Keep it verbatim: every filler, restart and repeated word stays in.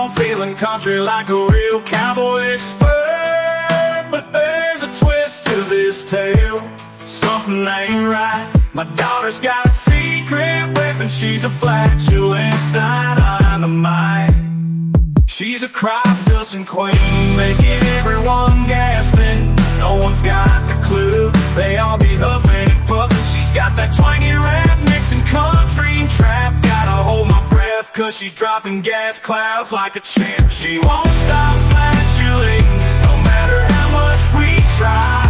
on, feeling country like a real cowboy expert. But there's a twist to this tale, something ain't right. My daughter's got a secret weapon, she's a flatulence dynamite. She's a crop dusting queen, making everyone gasping. No one's got the clue, they all be huffing and puffing. She's got that twangy rap mixing country and trap. Gotta hold my breath, cause she's dropping gas clouds like a champ. She won't stop flatulating, no matter how much we try.